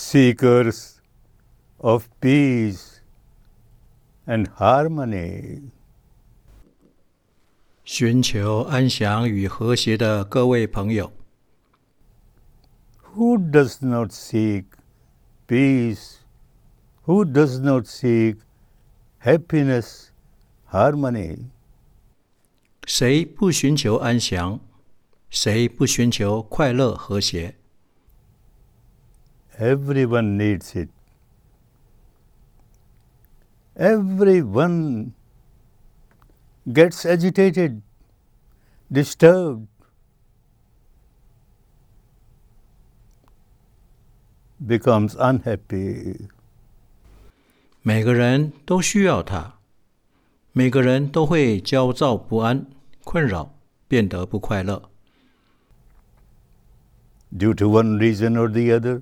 seekers of peace and harmony. 寻求安详与和谐的各位朋友， Who does not seek peace? Who does not seek happiness, harmony? 谁不寻求安详？谁不寻求快乐和谐？ Everyone needs it. Everyone gets agitated, disturbed, becomes unhappy. 每个人都需要它，每个人都会焦躁不安、困扰，变得不快乐。 Due to one reason or the other,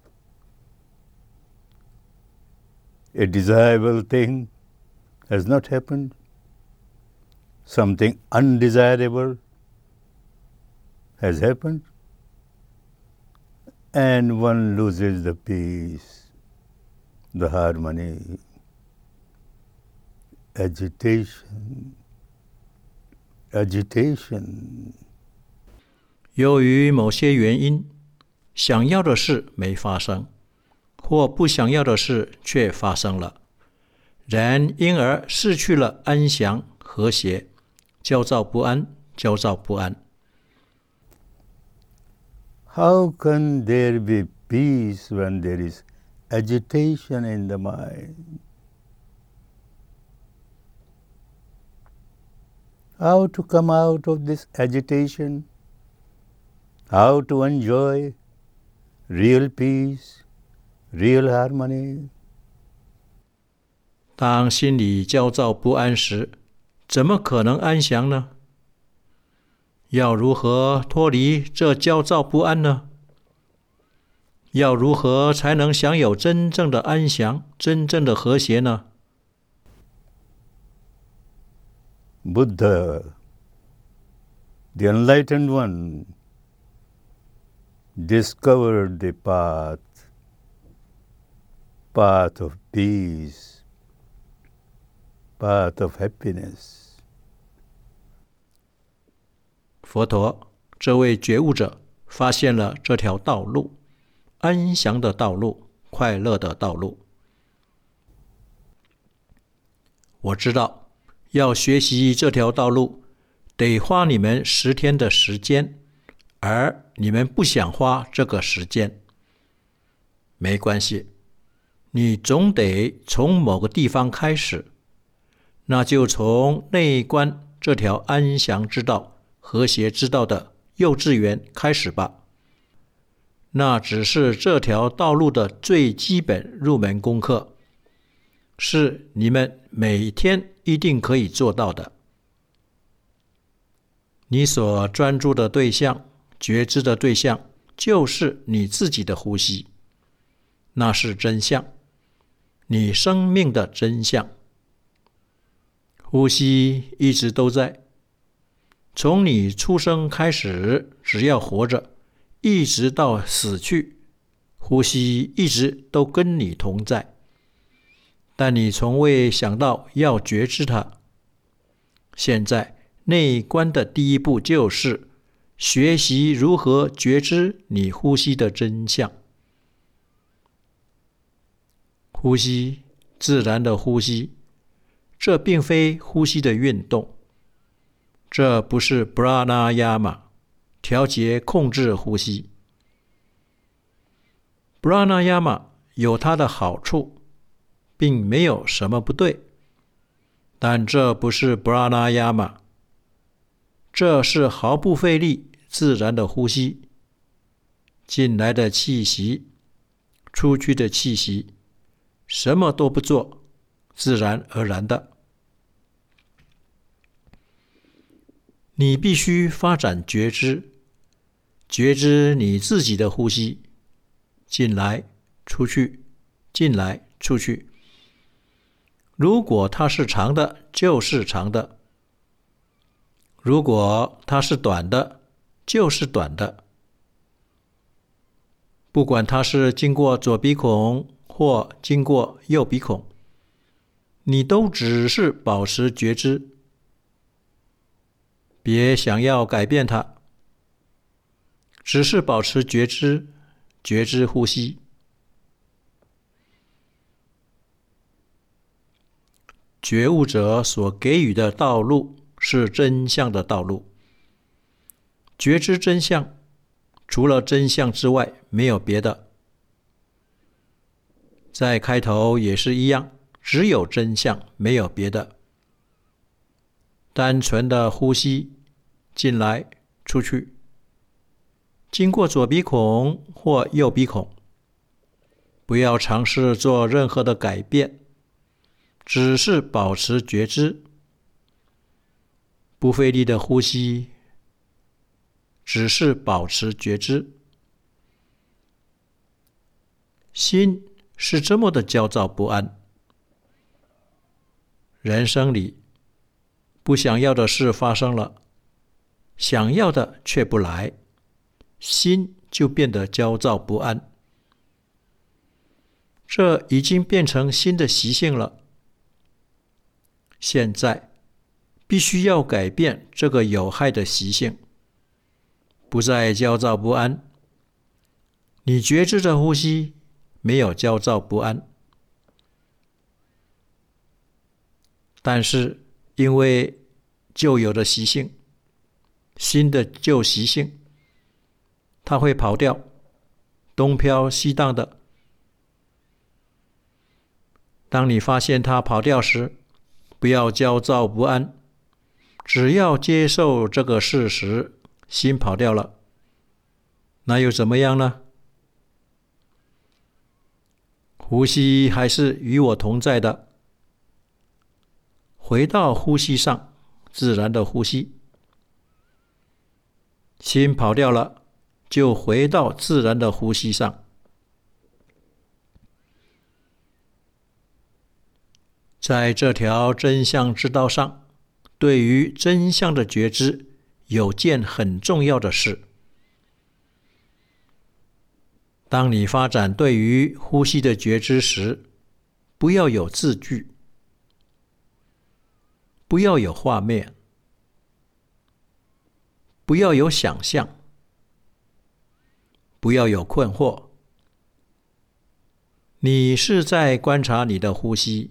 a desirable thing has not happened. Something undesirable has happened, and one loses the peace, the harmony, agitation. 由于某些原因，想要的事没发生，或不想要的事却发生了，人因而失去了安详、和谐，焦躁不安。 How can there be peace when there is agitation in the mind? How to come out of this agitation? How to enjoy real peace, real harmony? 当心里焦躁不安时，怎么可能安详呢？要如何脱离这焦躁不安呢？要如何才能享有真正的安详、真正的和谐呢？ Buddha, the enlightened one, discovered the path of peace, path of happiness. 佛陀，这位觉悟者发现了这条道路，安详的道路，快乐的道路。我知道，要学习这条道路，得花你们10天的时间，而你们不想花这个时间。没关系，你总得从某个地方开始，那就从内观这条安详之道、和谐之道的幼稚园开始吧。那只是这条道路的最基本入门功课，是你们每天一定可以做到的。你所专注的对象、觉知的对象，就是你自己的呼吸，那是真相，你生命的真相。呼吸一直都在，从你出生开始，只要活着，一直到死去，呼吸一直都跟你同在。但你从未想到要觉知它。现在内观的第一步就是学习如何觉知你呼吸的真相。呼吸，自然的呼吸，这并非呼吸的运动，这不是 pranayama 调节控制呼吸。pranayama 有它的好处，并没有什么不对，但这不是 pranayama， 这是毫不费力自然的呼吸，进来的气息，出去的气息，什么都不做，自然而然的。你必须发展觉知，觉知你自己的呼吸，进来出去，进来出去。如果它是长的，就是长的；如果它是短的，就是短的。 不管它是经过左鼻孔或经过右鼻孔，你都只是保持觉知，别想要改变它，只是保持觉知，觉知呼吸。觉悟者所给予的道路是真相的道路，觉知真相，除了真相之外没有别的。在开头也是一样，只有真相，没有别的。单纯的呼吸，进来出去，经过左鼻孔或右鼻孔，不要尝试做任何的改变，只是保持觉知，不费力的呼吸，只是保持觉知。心是这么的焦躁不安，人生里不想要的事发生了，想要的却不来，心就变得焦躁不安。这已经变成新的习性了。现在必须要改变这个有害的习性，不再焦躁不安。你觉知着呼吸，没有焦躁不安。但是因为旧有的习性，新的旧习性，它会跑掉，东飘西荡的。当你发现它跑掉时，不要焦躁不安，只要接受这个事实，心跑掉了，那又怎么样呢？呼吸还是与我同在的，回到呼吸上，自然的呼吸。心跑掉了，就回到自然的呼吸上。在这条真相之道上，对于真相的觉知，有件很重要的事。当你发展对于呼吸的觉知时，不要有字句，不要有画面，不要有想象，不要有困惑。你是在观察你的呼吸，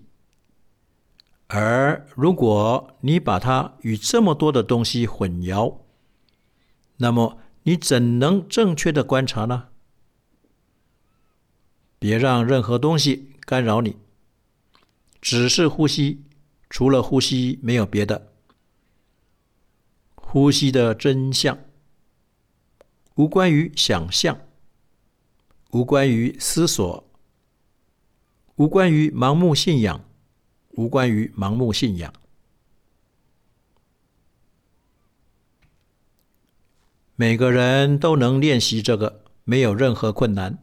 而如果你把它与这么多的东西混淆，那么你怎能正确的观察呢？别让任何东西干扰你，只是呼吸，除了呼吸没有别的。呼吸的真相，无关于想象，无关于思索，无关于盲目信仰，无关于盲目信仰。每个人都能练习这个，没有任何困难。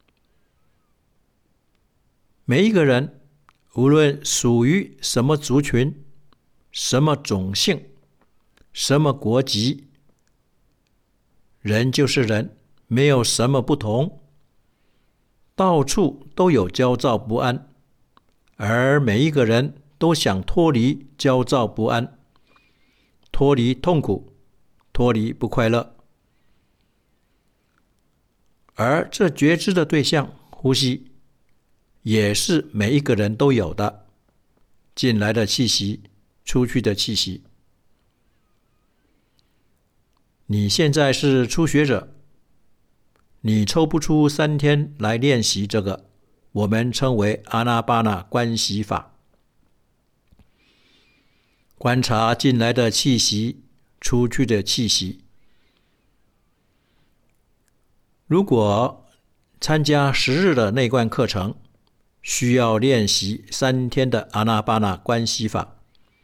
每一个人，无论属于什么族群、什么种姓、什么国籍，人就是人，没有什么不同。到处都有焦躁不安，而每一个人都想脱离焦躁不安，脱离痛苦，脱离不快乐。而这觉知的对象，呼吸，也是每一个人都有的，进来的气息，出去的气息。你现在是初学者，你抽不出3天来练习这个，我们称为阿那巴那观息法。观察进来的气息，出去的气息。如果参加10日的内观课程，需要练习3天的阿那巴那观息法，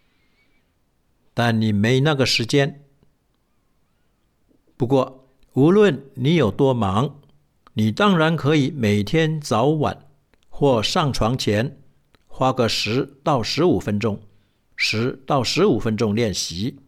但你没那个时间。不过无论你有多忙，你当然可以每天早晚或上床前花个10到15分钟，10到15分钟练习。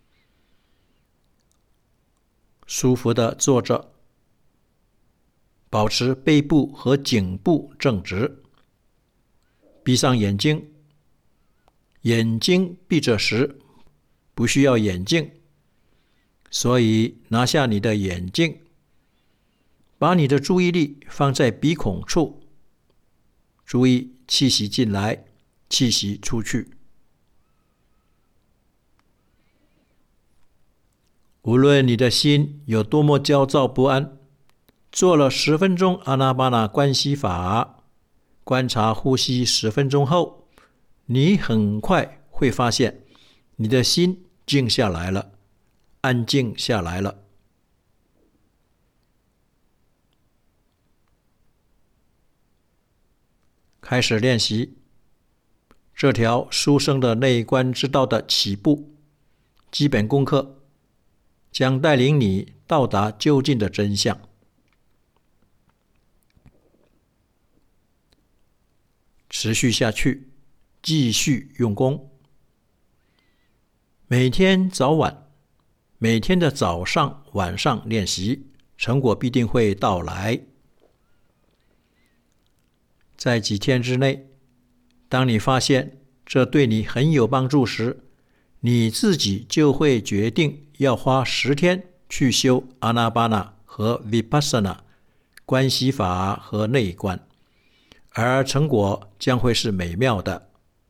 舒服的坐着， 保持背部和颈部正直。闭上眼睛，眼睛闭着时不需要眼镜，所以拿下你的眼镜，把你的注意力放在鼻孔处，注意气息进来，气息出去。无论你的心有多么焦躁不安，做了10分钟阿那巴那观息法，观察呼吸10分钟后，你很快会发现你的心静下来了，安静下来了。开始练习这条殊胜的内观之道的起步，基本功课将带领你到达究竟的真相。持续下去，继续用功。每天早晚，每天的早上、晚上练习，成果必定会到来。在几天之内，当你发现这对你很有帮助时，你自己就会决定要花10天去修阿那巴那和 Vipassana 观息法和内观，而成果将会是美妙的。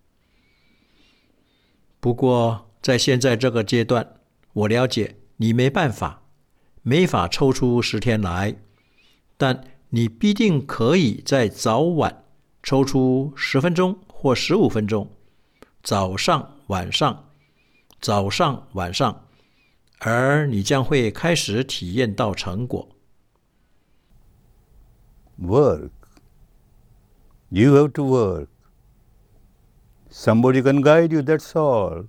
不过在现在这个阶段，我了解你没法抽出10天来，但你必定可以在早晚抽出10分钟或15分钟，早上晚上，早上晚上，而你将会开始体验到成果。 Work. You have to work. Somebody can guide you, that's all.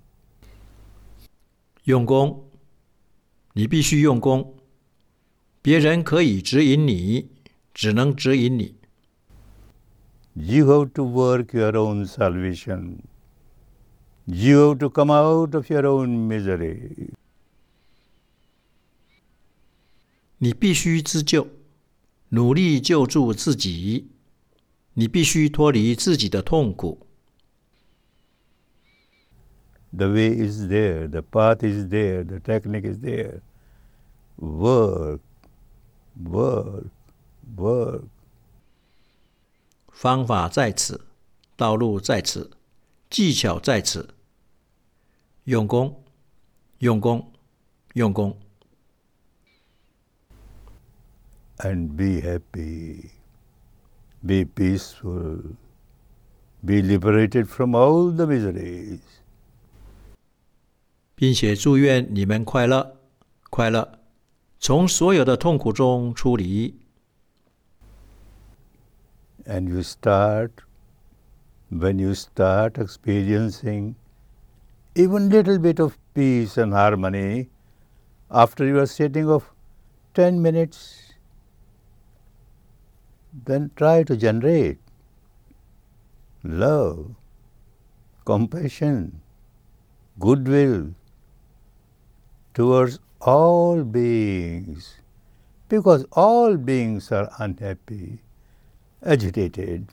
用功，你必须用功，别人可以指引你，只能指引你。 You have to work your own salvation. You have to come out of your own misery. 你必须自救，努力救助自己，你必须脱离自己的痛苦。 The way is there, the path is there, the technique is there. Work, work, work. 方法在此，道路在此，技巧在此。用功，用功，用功。 And be happy, be peaceful, be liberated from all the miseries. 并且祝愿你们快乐，快乐，从所有的痛苦中出离。 And when you start experiencing even little bit of peace and harmony, after your sitting of 10 minutes, then try to generate love, compassion, goodwill towards all beings, because all beings are unhappy, agitated.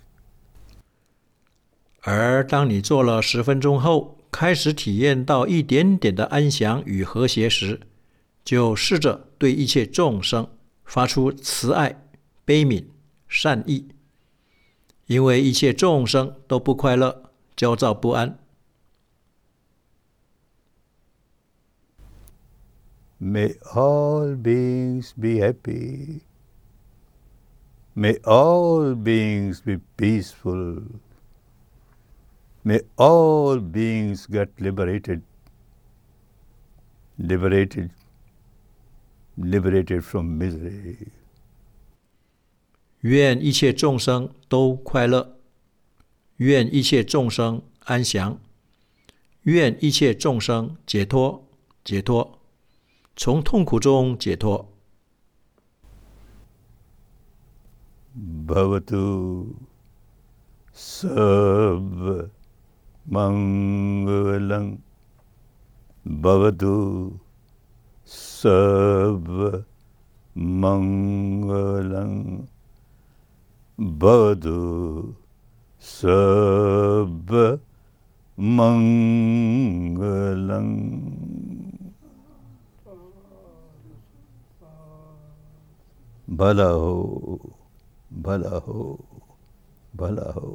而当你做了10分钟后，开始体验到一点点的安详与和谐时，就试着对一切众生发出慈爱、悲悯、善意，因为一切众生都不快乐、焦躁不安。 May all beings be happy. May all beings be peaceful. May all beings get liberated from misery. 愿一切众生都快乐，愿一切众生安详，愿一切众生解脱，解脱，从痛苦中解脱。 Bhavatu Sabba Mangalam. Bhavatu Sabba Mangalam. Bhavatu Sabba Mangalam. Bhala ho, bhala ho, bhala ho.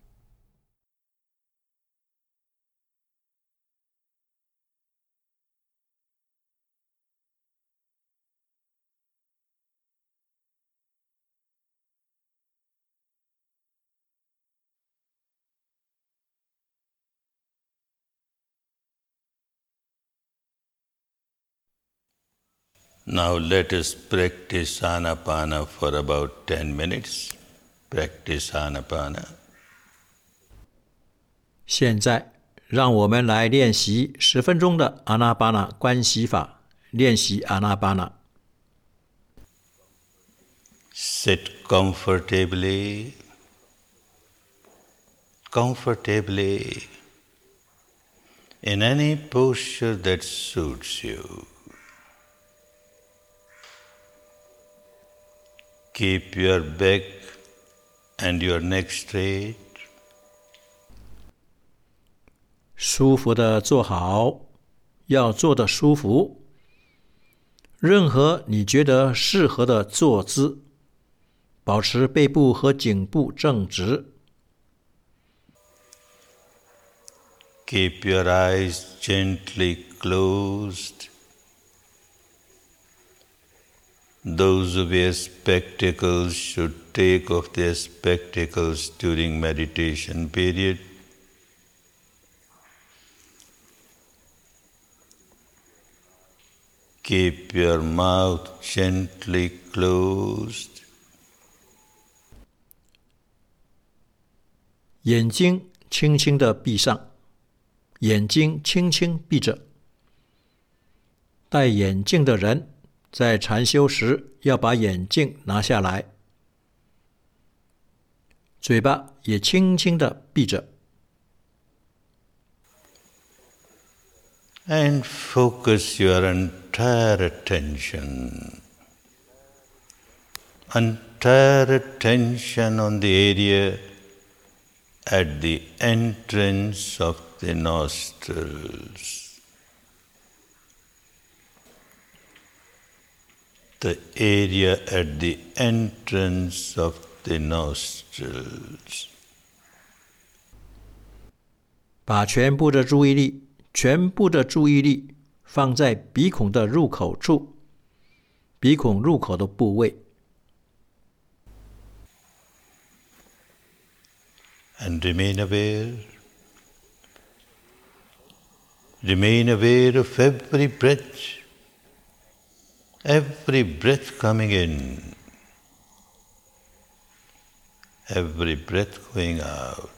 Now let us practice Anapana for about 10 minutes. Practice Anapana. 现在，让我们来练习10分钟的阿那巴那观息法，练习阿那巴那。 Sit comfortably, in any posture that suits you. Keep your back and your neck straight. 舒服的坐好，要坐得舒服。任何你觉得适合的坐姿，保持背部和颈部正直。 Keep your eyes gently closed. Those who wear spectacles should take off their spectacles during meditation period. Keep your mouth gently closed. 眼睛轻轻地闭上，眼睛轻轻闭着。戴眼镜的人在禅修时要把眼镜拿下来，嘴巴也轻轻地闭着。 And focus your entire attention on the area at the entrance of the nostrils. The area at the entrance of the nostrils. 把全部的注意力放在鼻孔的入口处，鼻孔入口的部位。 And remain aware. Remain aware of every breath coming in, every breath going out.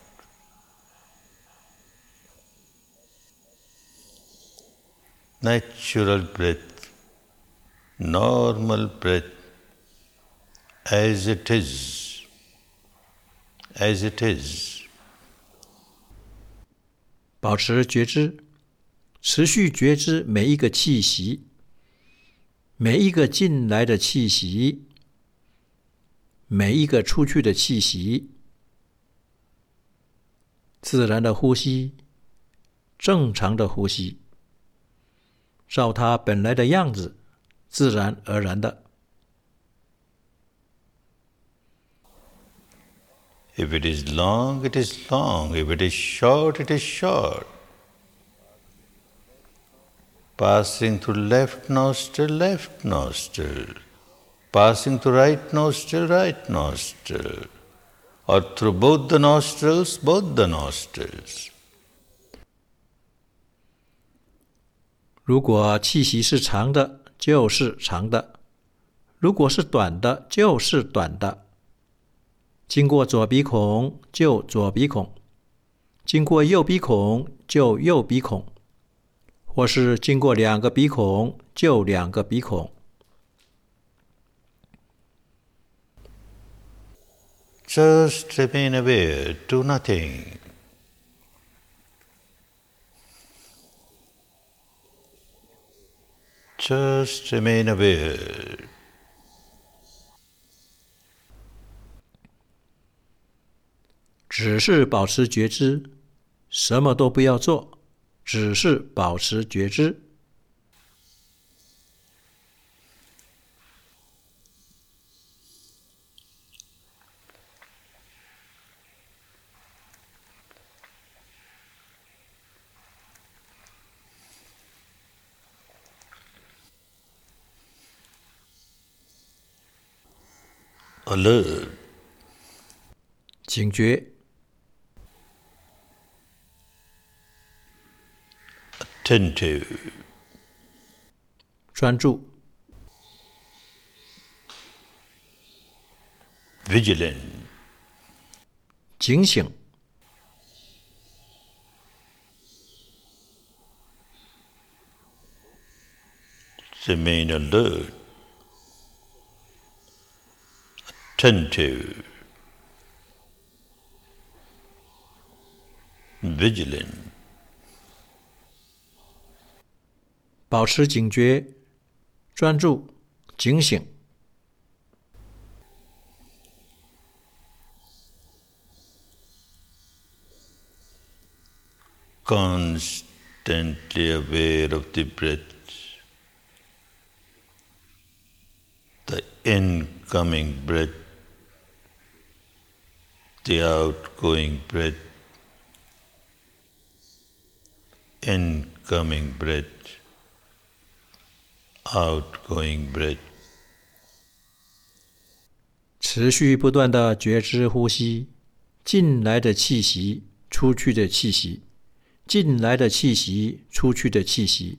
Natural breath, normal breath, as it is. 保持觉知，持续觉知每一个气息，每一个进来的气息，每一个出去的气息，自然的呼吸，正常的呼吸，照它本来的样子，自然而然的。 If it is long, it is long. If it is short, it is short. Passing through left nostril. Passing through right nostril. Or through both the nostrils. 如果气息是长的，就是长的；如果是短的，就是短的。经过左鼻孔就左鼻孔，经过右鼻孔就右鼻孔，或是经过2个鼻孔就2个鼻孔。 Just remain aware, do nothing. Just remain aware. 只是保持觉知，什么都不要做，只是保持觉知。 alert, 警觉、 attentive, 专注、 vigilant, 警醒、 remain alert, attentive, vigilant, 保持警觉、专注、警醒。 constantly aware of the breath, the incoming breath, the outgoing breath, incoming breath, outgoing breath. 持续不断的觉知呼吸，进来的气息，出去的气息，进来的气息，出去的气息。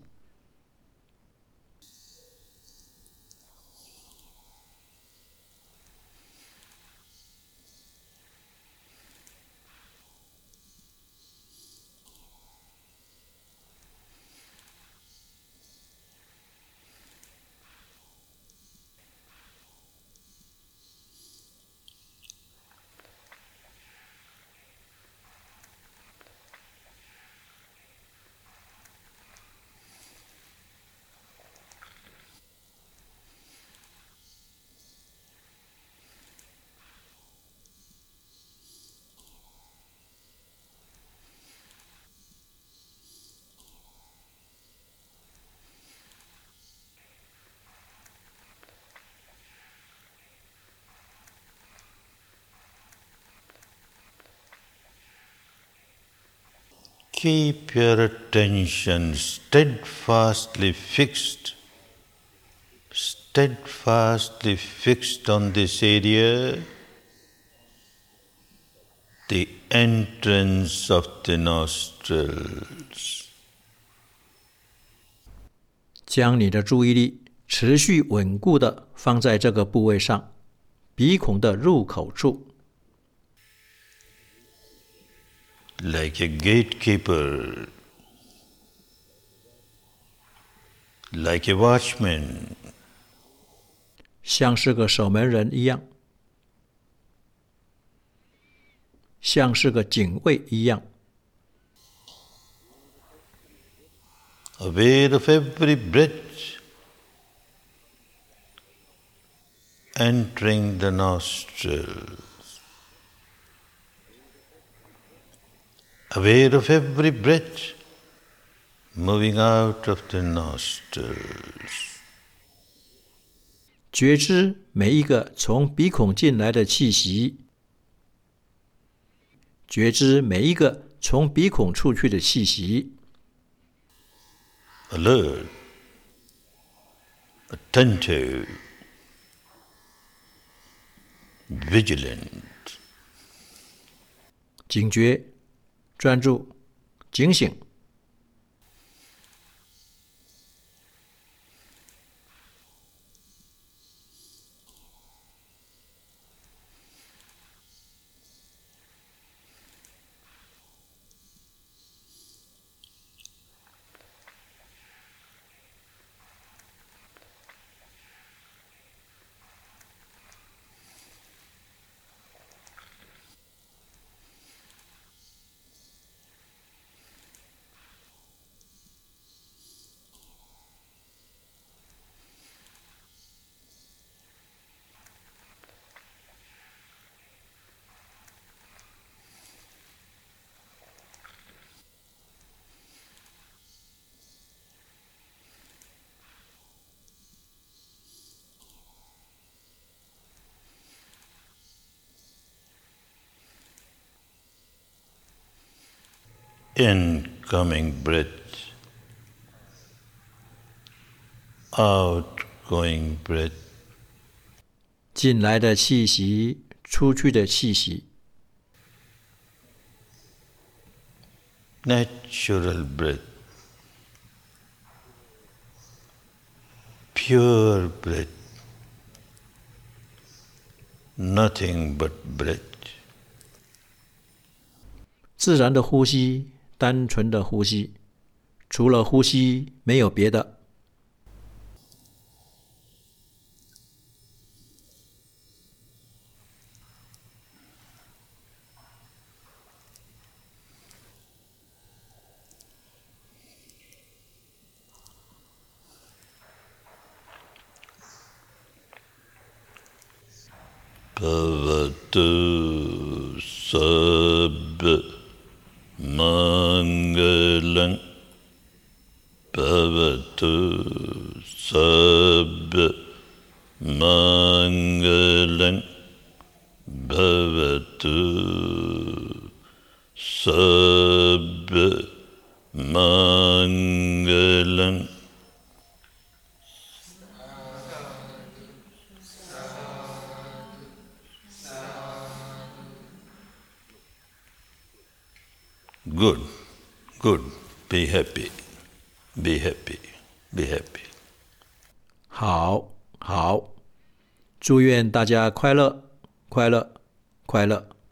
Keep your attention steadfastly fixed on this area, the entrance of the nostrils. 将你的注意力持续稳固地放在这个部位上，鼻孔的入口处。 Like a gatekeeper, like a watchman, 像是个守门人一样，像是个警卫一样， aware of every breath entering the nostrils, aware of every breath moving out of the nostrils. 觉知每一个从鼻孔进来的气息，觉知每一个从鼻孔出去的气息。 Alert, attentive, vigilant. 警觉、专注、警醒。 incoming breath, outgoing breath, 进来的气息，出去的气息， natural breath, pure breath, nothing but breath. 自然的呼吸，单纯的呼吸，除了呼吸没有别的。 Bhavatu sabba mangalam, bhavatu sabba mangalam, bhavatu sabba mangalam. Good, good. Be happy, be happy, be happy. 好，好，祝愿大家快乐，快乐，快乐。